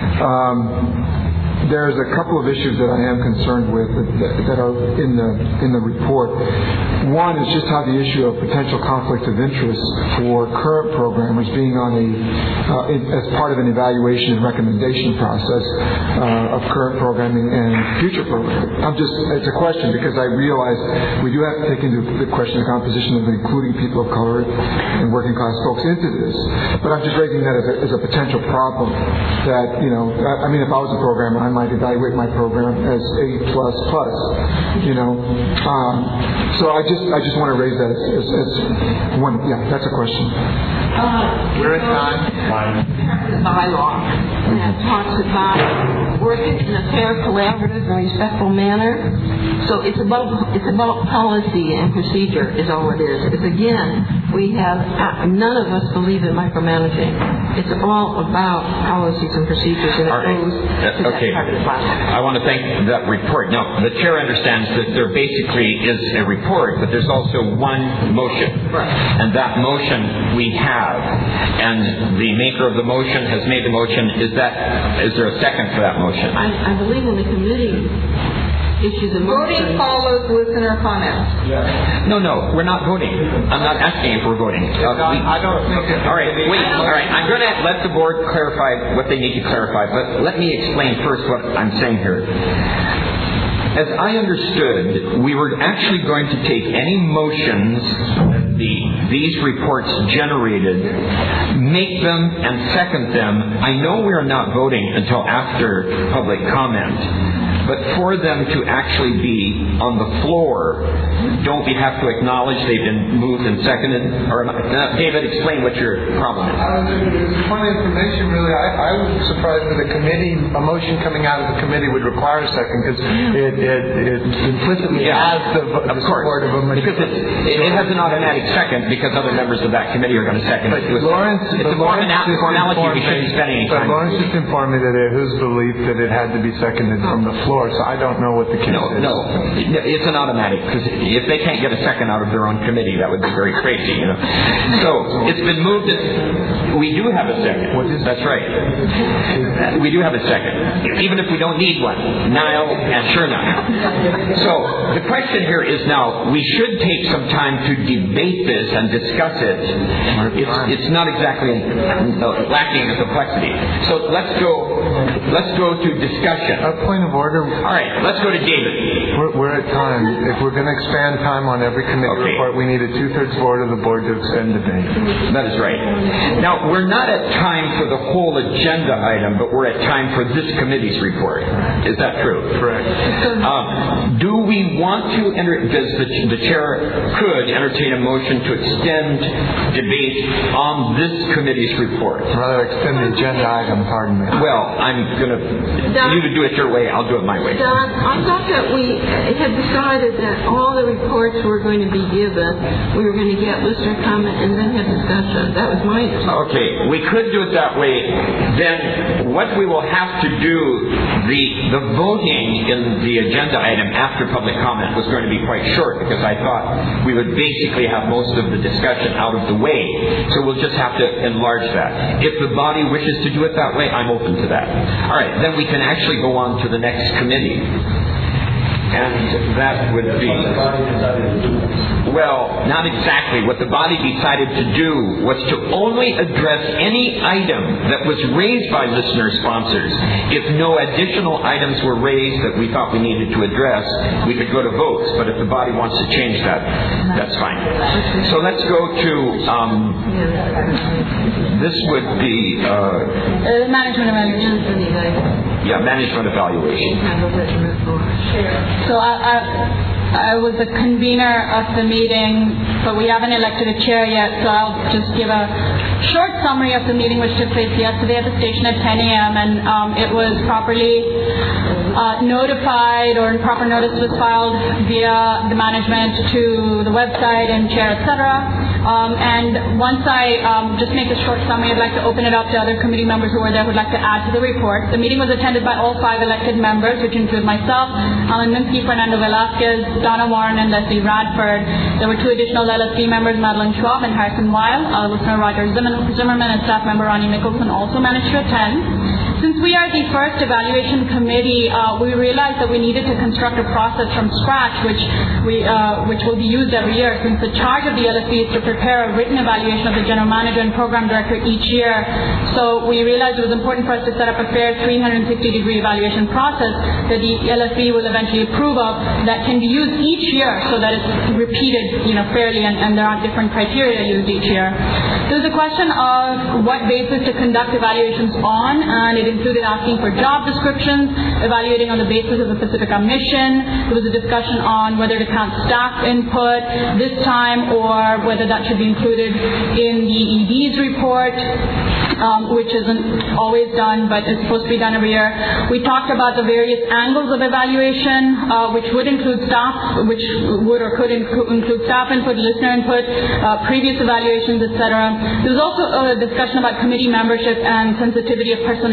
There's a couple of issues that I am concerned with that are in the report. One is just how the issue of potential conflict of interest for current programmers being on as part of an evaluation and recommendation process of current programming and future programming. It's a question because I realize we do have to take into the question the composition of including people of color and working class folks into this. But I'm just raising that as a potential problem that, if I was a programmer, I might evaluate my program as A++, So I just want to raise that as one. Yeah, that's a question. We're at time. Bylaw that talks about working in a fair, collaborative, and respectful manner. So it's about policy and procedure is all it is. It's again, we have none of us believe in micromanaging. It's all about policies and procedures, and it goes to that part of the bylaw. I want to thank that report. Now, the chair understands that there basically is a report, but there's also one motion. Right. And that motion we have. And the maker of the motion has made the motion. Is there a second for that motion? I believe in the committee. issues a motion. Voting follows listener comments. No, we're not voting. I'm not asking if we're voting. I don't think it's... All right, wait. All right, I'm going to let the board clarify what they need to clarify, but let me explain first what I'm saying here. As I understood, we were actually going to take any motions that these reports generated, make them and second them. I know we are not voting until after public comment. But for them to actually be on the floor, don't we have to acknowledge they've been moved and seconded? Or David, explain what your problem is. It's funny information, really. I was surprised that a motion coming out of the committee would require a second, because it implicitly has the support of a majority. Because it has an automatic second, because other members of that committee are going to second it. It's a formality we shouldn't be spending any time. But Lawrence just informed me that it was his belief that it had to be seconded from the floor. So I don't know what the case is. No, it's an automatic, because if they can't get a second out of their own committee, that would be very crazy, So it's been moved. We do have a second. That's right. We do have a second, even if we don't need one. Niall and Sherna. So the question here is now, we should take some time to debate this and discuss it. It's not exactly lacking in complexity. So let's go to discussion. A point of order. All right, let's go to David. We're at time. If we're going to expand time on every committee report, we need a 2/3 vote of the board to extend debate. That is right. Now, we're not at time for the whole agenda item, but we're at time for this committee's report. Is that true? Correct. Do we want to the chair could entertain a motion to extend debate on this committee's report? Rather extend the agenda item, pardon me. Well, I'm going to... You would do it your way, I'll do it my way. Don, I thought that we had decided that all the reports were going to be given. We were going to get listener comment and then have discussion. That was my understanding. Okay, we could do it that way. Then what we will have to do, the voting in the agenda item after public comment was going to be quite short, because I thought we would basically have most of the discussion out of the way. So we'll just have to enlarge that. If the body wishes to do it that way, I'm open to that. All right, then we can actually go on to the next committee. And that would be... Well, not exactly. What the body decided to do was to only address any item that was raised by listener sponsors. If no additional items were raised that we thought we needed to address, we could go to votes. But if the body wants to change that, that's fine. So let's go to... this would be... management evaluation. Yeah, management evaluation. So I was the convener of the meeting, but we haven't elected a chair yet, so I'll just give a short summary of the meeting which took place yesterday at the station at 10 a.m. and it was properly notified, or proper notice was filed via the management to the website and chair, etc. And once I just make a short summary, I'd like to open it up to other committee members who were there who would like to add to the report. The meeting was attended by all 5 elected members, which include myself, Alan Minsky, Fernando Velasquez, Donna Warren, and Leslie Radford. There were 2 additional LSD members, Madeline Schwab and Harrison Weil. Listener Roger Zimmerman and staff member Ronnie Mickelson also managed to attend. Since we are the first evaluation committee, we realized that we needed to construct a process from scratch, which will be used every year, since the charge of the LSE is to prepare a written evaluation of the general manager and program director each year. So we realized it was important for us to set up a fair 360-degree evaluation process that the LSE will eventually approve of, that can be used each year, so that it's repeated, fairly, and there aren't different criteria used each year. There's a question of what basis to conduct evaluations on, and it included asking for job descriptions, evaluating on the basis of the Pacifica mission. There was a discussion on whether to count staff input this time, or whether that should be included in the ED's report, which isn't always done, but it's supposed to be done every year. We talked about the various angles of evaluation, which would include staff, which would or could include staff input, listener input, previous evaluations, etc. There was also a discussion about committee membership and sensitivity of personnel information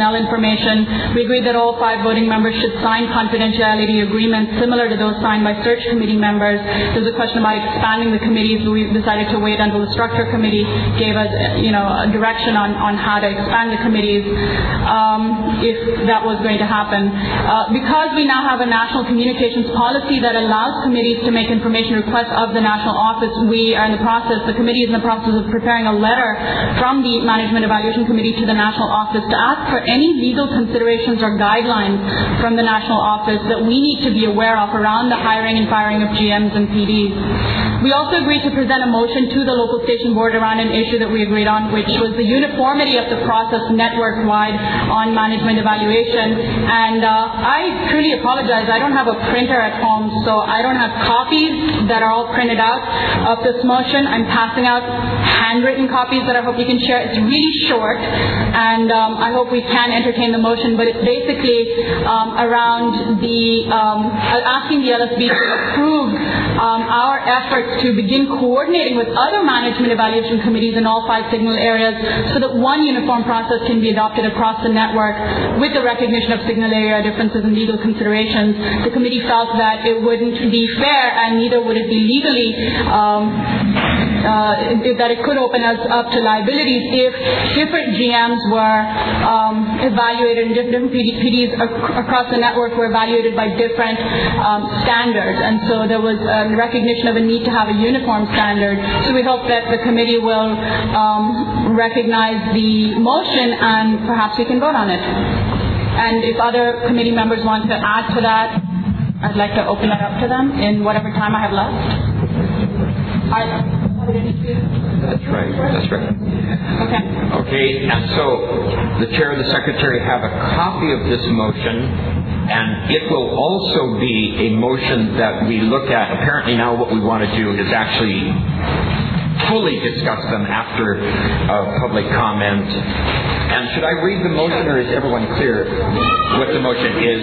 information. We agreed that all 5 voting members should sign confidentiality agreements similar to those signed by search committee members. There's a question about expanding the committees. We decided to wait until the structure committee gave us, a direction on how to expand the committees, if that was going to happen. Because we now have a national communications policy that allows committees to make information requests of the national office, the committee is in the process of preparing a letter from the Management Evaluation Committee to the national office to ask for any legal considerations or guidelines from the national office that we need to be aware of around the hiring and firing of GMs and PDs. We also agreed to present a motion to the local station board around an issue that we agreed on, which was the uniformity of the process network-wide on management evaluation. And I truly apologize. I don't have a printer at home, so I don't have copies that are all printed out of this motion. I'm passing out handwritten copies that I hope you can share. It's really short, and I hope we can entertain the motion, but it's basically around asking the LSB to approve our efforts to begin coordinating with other management evaluation committees in all 5 signal areas so that one uniform process can be adopted across the network with the recognition of signal area differences and legal considerations. The committee felt that it wouldn't be fair, and neither would it be legally, that it could open us up to liabilities if different GMs were evaluated and different PDs across the network were evaluated by different standards. And so there was a recognition of a need to have a uniform standard. So we hope that the committee will recognize the motion and perhaps we can vote on it. And if other committee members want to add to that, I'd like to open it up to them in whatever time I have left. That's right. Okay, and so the chair and the secretary have a copy of this motion, and it will also be a motion that we look at. Apparently now what we want to do is actually fully discuss them after public comment. And should I read the motion, or is everyone clear what the motion is?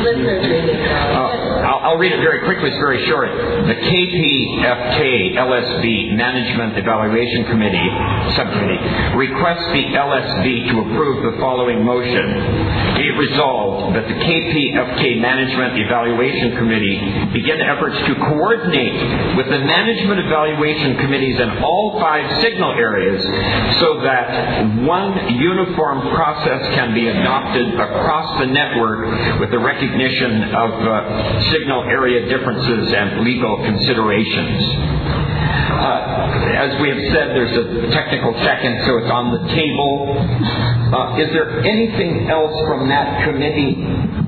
I'll read it very quickly. It's very short. The KPFK LSB Management Evaluation Committee Subcommittee requests the LSB to approve the following motion. Be it resolved that the KPFK Management Evaluation Committee begin efforts to coordinate with the Management Evaluation Committees in all 5 signal areas so that one uniform process can be adopted across the network with the recognition of signal area differences and legal considerations. As we have said, there's a technical second, so it's on the table. Is there anything else from that committee?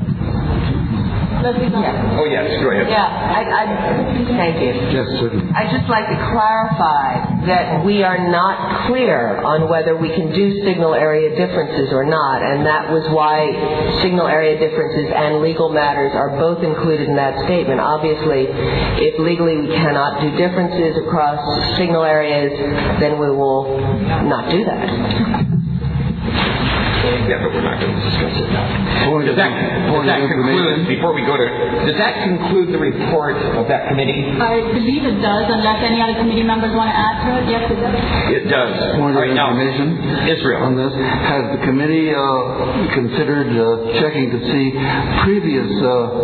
Oh, yes, go ahead. Thank you. Yes, certainly. I'd just like to clarify that we are not clear on whether we can do signal area differences or not, and that was why signal area differences and legal matters are both included in that statement. Obviously, if legally we cannot do differences across signal areas, then we will not do that. Yeah, but we're not going to discuss it now. Does that conclude, before we go to, does that conclude the report of that committee? I believe it does, unless any other committee members want to add to it. Yes, it does. It does. Point of information Israel. On this. Has the committee considered checking to see previous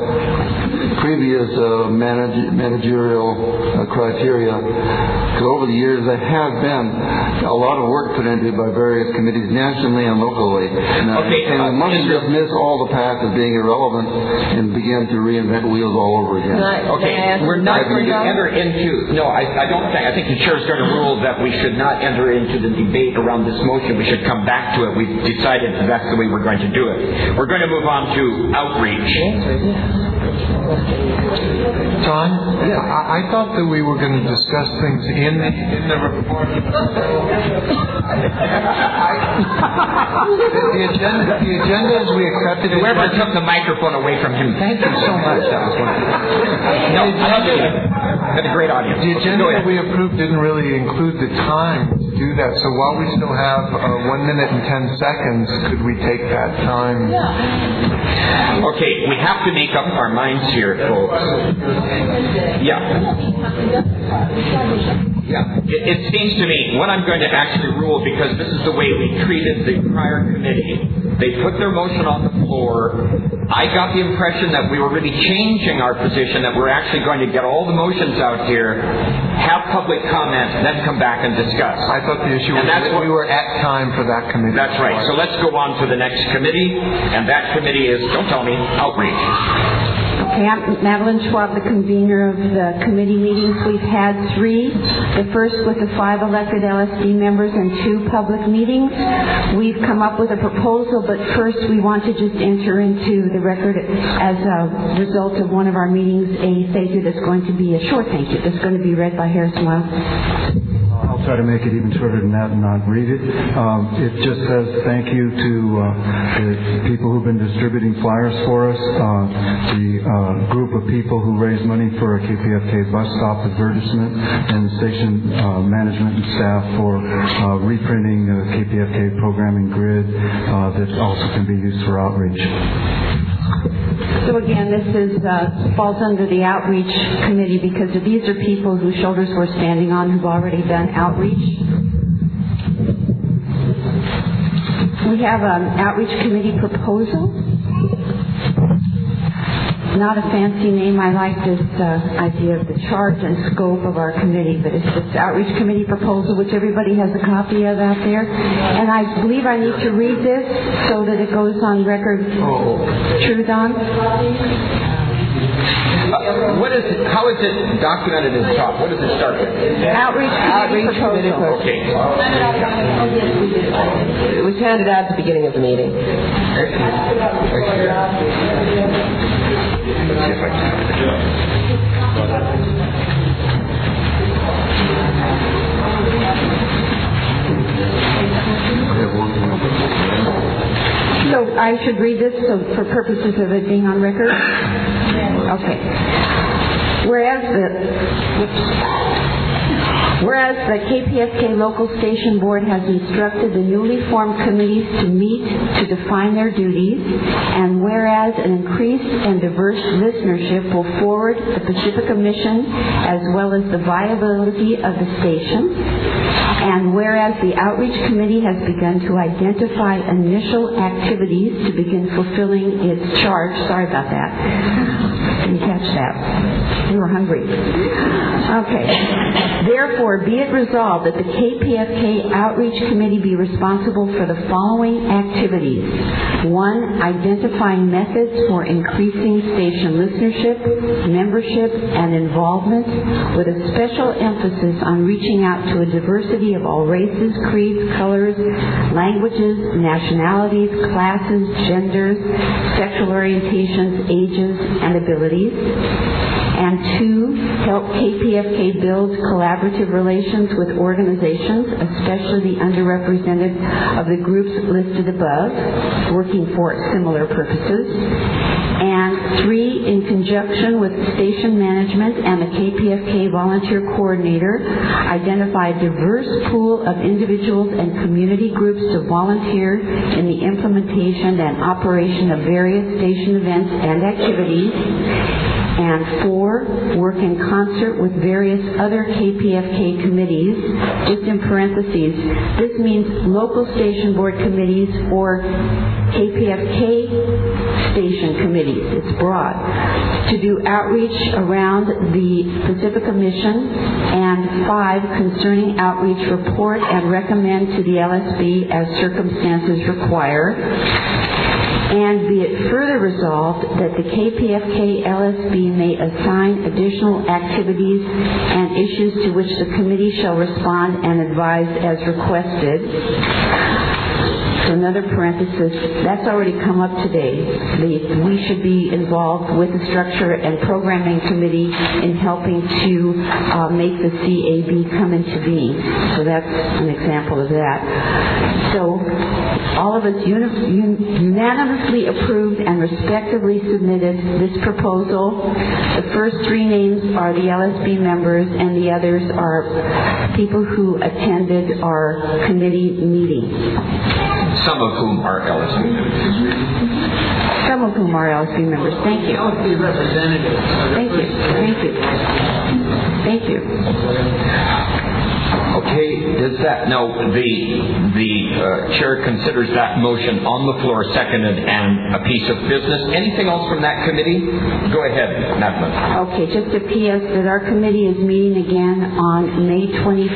managerial criteria? Because over the years there has been a lot of work put into it by various committees nationally and locally. And we mustn't dismiss all the past as being irrelevant and begin to reinvent wheels all over again. Okay, we're not going to enter into... No, I don't think... I think the chair is going to rule that we should not enter into the debate around this motion. We should come back to it. We've decided that's the way we're going to do it. We're going to move on to outreach. John, I thought that we were going to discuss things in the report. The agenda as we accepted it. Whoever took the microphone away from him, thank you so much. That was wonderful. No, I love it. Had a great audience. The agenda that we approved didn't really include the time to do that. So while we still have 1 minute and 10 seconds, could we take that time? Okay, we have to make up our minds here, folks. It seems to me what I'm going to actually rule, because this is the way we treated the prior committee. They put their motion on the floor. I got the impression that we were really changing our position, that we're actually going to get all the motions out here, have public comment, then come back and discuss. I thought the issue was that we were at time for that committee. That's right. So let's go on to the next committee, and that committee is, don't tell me, outreach. Okay, I'm Madeline Schwab, the convener of the committee meetings. We've had 3. The first with the 5 elected LSD members and 2 public meetings. We've come up with a proposal, but first we want to just enter into the record as a result of one of our meetings a thank you that's going to be a short thank you that's going to be read by Harrison Wells. I'll try to make it even shorter than that and not read it. It just says thank you to the people who've been distributing flyers for us, the group of people who raised money for a KPFK bus stop advertisement, and the station management and staff for reprinting the KPFK programming grid that also can be used for outreach. So again, this falls under the outreach committee because these are people whose shoulders we're standing on who've already done outreach. We have an outreach committee proposal. Not a fancy name. I like this idea of the charge and scope of our committee, but it's this outreach committee proposal, which everybody has a copy of out there. And I believe I need to read this so that it goes on record. True, Don? What is it? How is it documented in top? What does it start with? Outreach committee proposal. Okay. It was handed out at the beginning of the meeting. So I should read this for purposes of it being on record? Okay. Whereas the KPFK local station board has instructed the newly formed committees to meet to define their duties, and whereas an increased and diverse listenership will forward the Pacifica mission as well as the viability of the station, and whereas the outreach committee has begun to identify initial activities to begin fulfilling its charge. Sorry about that. Didn't catch that. We were hungry. Okay. Therefore, be it resolved that the KPFK Outreach Committee be responsible for the following activities. 1. Identifying methods for increasing station listenership, membership, and involvement, with a special emphasis on reaching out to a diversity of all races, creeds, colors, languages, nationalities, classes, genders, sexual orientations, ages, and abilities. And 2, help KPFK build collaborative relations with organizations, especially the underrepresented of the groups listed above, working for similar purposes. And 3, in conjunction with station management and the KPFK volunteer coordinator, identify a diverse pool of individuals and community groups to volunteer in the implementation and operation of various station events and activities. And 4, work in concert with various other KPFK committees. Just in parentheses, this means local station board committees or KPFK station committees. It's broad. To do outreach around the Pacifica mission. And 5, concerning outreach, report and recommend to the LSB as circumstances require. And be it further resolved that the KPFK LSB may assign additional activities and issues to which the committee shall respond and advise as requested. So another parenthesis, that's already come up today. We should be involved with the structure and programming committee in helping to make the CAB come into being. So that's an example of that. So All of us unanimously approved and respectively submitted this proposal. The first three names are the LSB members, and the others are people who attended our committee meeting. Some of whom are LSB members. Some of whom are LSB members. Thank you. LSB representatives. Thank you. Thank you. Thank you. Okay, does that, no, the chair considers that motion on the floor seconded and a piece of business. Anything else from that committee? Go ahead, Madeline. Okay, just a PS that our committee is meeting again on May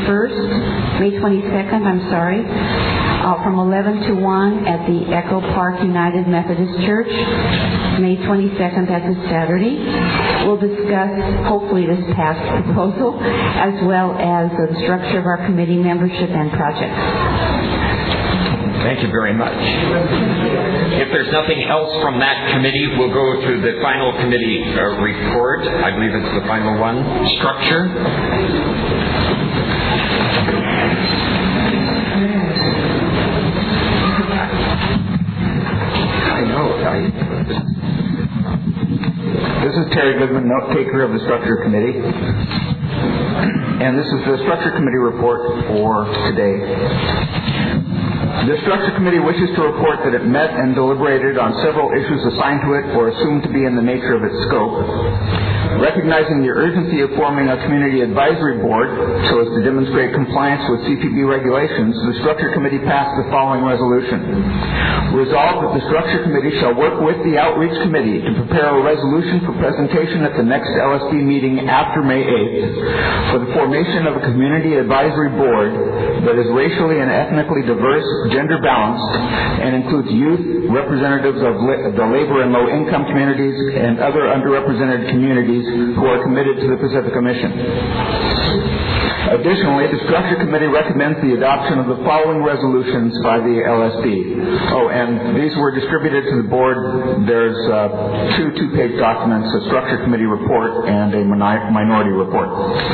22nd, from 11 to 1 at the Echo Park United Methodist Church. May 22nd, that's a Saturday. We'll discuss, hopefully, this past proposal, as well as the structure of our committee membership and projects. Thank you very much. If there's nothing else from that committee, we'll go to the final committee report. I believe it's the final one. Structure. This is Terry Goodman, note taker of the Structure Committee. And this is the Structure Committee report for today. The Structure Committee wishes to report that it met and deliberated on several issues assigned to it or assumed to be in the nature of its scope. Recognizing the urgency of forming a community advisory board so as to demonstrate compliance with CPB regulations, the Structure Committee passed the following resolution. Resolved that the Structure Committee shall work with the Outreach Committee to prepare a resolution for presentation at the next LSB meeting after May 8th for the formation of a community advisory board that is racially and ethnically diverse, gender balanced, and includes youth, representatives of the labor and low-income communities, and other underrepresented communities who are committed to the Pacifica Mission. Additionally, the Structure Committee recommends the adoption of the following resolutions by the LSB. Oh, and these were distributed to the board. There's two two-page documents, a Structure Committee report and a minority report.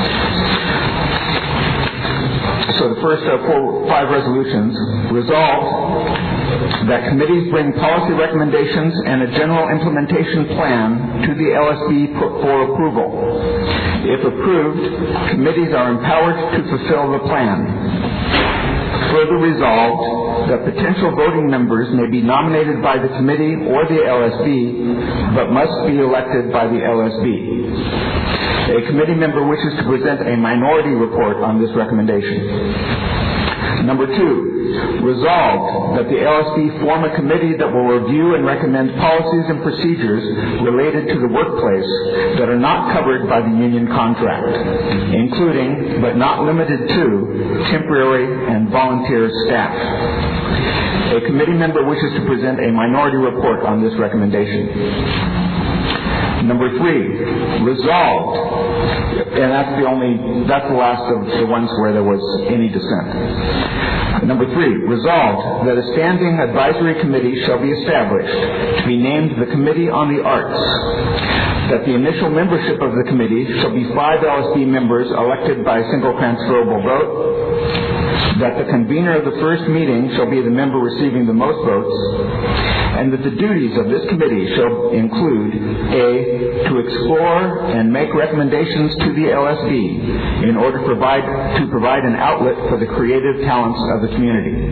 So the first 5 resolutions. Resolved that committees bring policy recommendations and a general implementation plan to the LSB for approval. If approved, committees are empowered to fulfill the plan. Further resolved that potential voting members may be nominated by the committee or the LSB, but must be elected by the LSB. A committee member wishes to present a minority report on this recommendation. Number 2, resolved that the LSB form a committee that will review and recommend policies and procedures related to the workplace that are not covered by the union contract, including, but not limited to, temporary and volunteer staff. A committee member wishes to present a minority report on this recommendation. Number 3, resolved, and that's the last of the ones where there was any dissent. Number 3, resolved that a standing advisory committee shall be established to be named the Committee on the Arts. That the initial membership of the committee shall be 5 LSB members elected by a single transferable vote. That the convener of the first meeting shall be the member receiving the most votes. And that the duties of this committee shall include A, to explore and make recommendations to the LSB in order to provide an outlet for the creative talents of the community.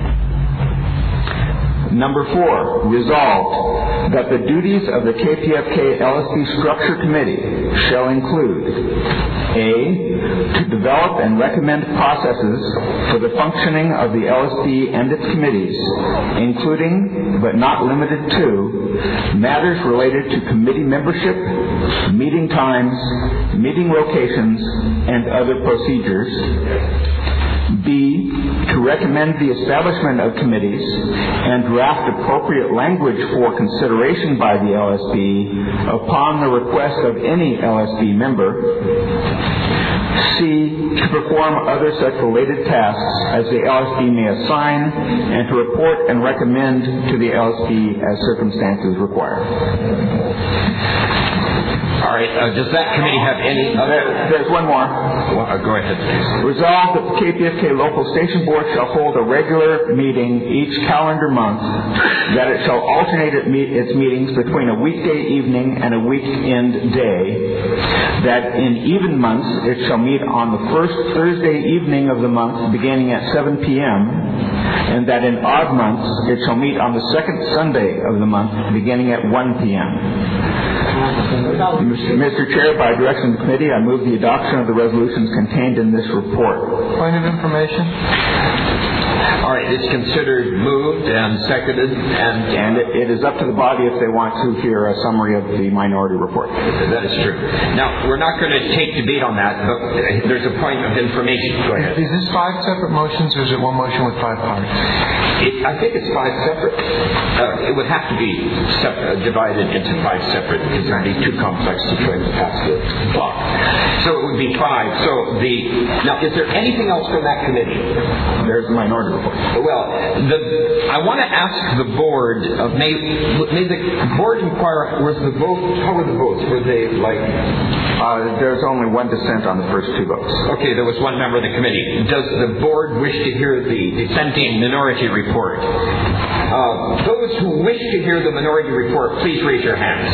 Number 4, resolved that the duties of the KPFK LSB Structure Committee shall include A, to develop and recommend processes for the functioning of the LSB and its committees, including, but not limited to, matters related to committee membership, meeting times, meeting locations, and other procedures. B, to recommend the establishment of committees and draft appropriate language for consideration by the LSB upon the request of any LSB member. C, to perform other such related tasks as the LSB may assign and to report and recommend to the LSB as circumstances require. All right. Does that committee have any other? There's one more. Go ahead. Resolved that the KPFK Local Station Board shall hold a regular meeting each calendar month, that it shall alternate its meetings between a weekday evening and a weekend day, that in even months it shall meet on the first Thursday evening of the month beginning at 7 p.m., and that in odd months it shall meet on the second Sunday of the month beginning at 1 p.m. Mr. Chair, by direction of the committee, I move the adoption of the resolutions contained in this report. Point of information? All right, it's considered moved and seconded, and it is up to the body if they want to hear a summary of the minority report. That is true. Now, we're not going to take debate on that, but there's a point of information. Go ahead. Is this 5 separate motions, or is it one motion with 5 parts? I think it's 5 separate. It would have to be divided into 5 separate, because it would be too complex to try to pass the clock. So it would be 5. Now, is there anything else from that committee? There's the minority report. Well, I want to ask the board, may the board inquire, was the vote, how were the votes? Were they like... There's only one dissent on the first 2 votes. Okay, there was one member of the committee. Does the board wish to hear the dissenting minority report? Those who wish to hear the minority report, please raise your hands.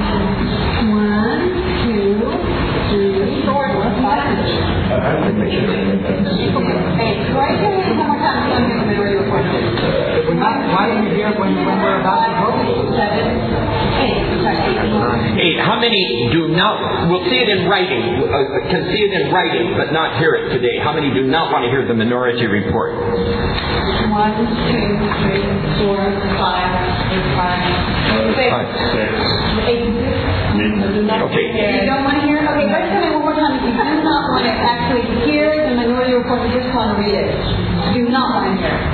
1, 2, 3, 4, 5. Why didn't you hear when we're about to vote? 8. How many do not, we'll see it in writing, can see it in writing, but not hear it today? How many do not want to hear the minority report? 1, 2, 3, 4, 5, 6, 8. Okay. You don't want to hear? Okay, let's tell me one more time. If you do not want to actually hear the minority report, you just want to read it. Do not want to hear it.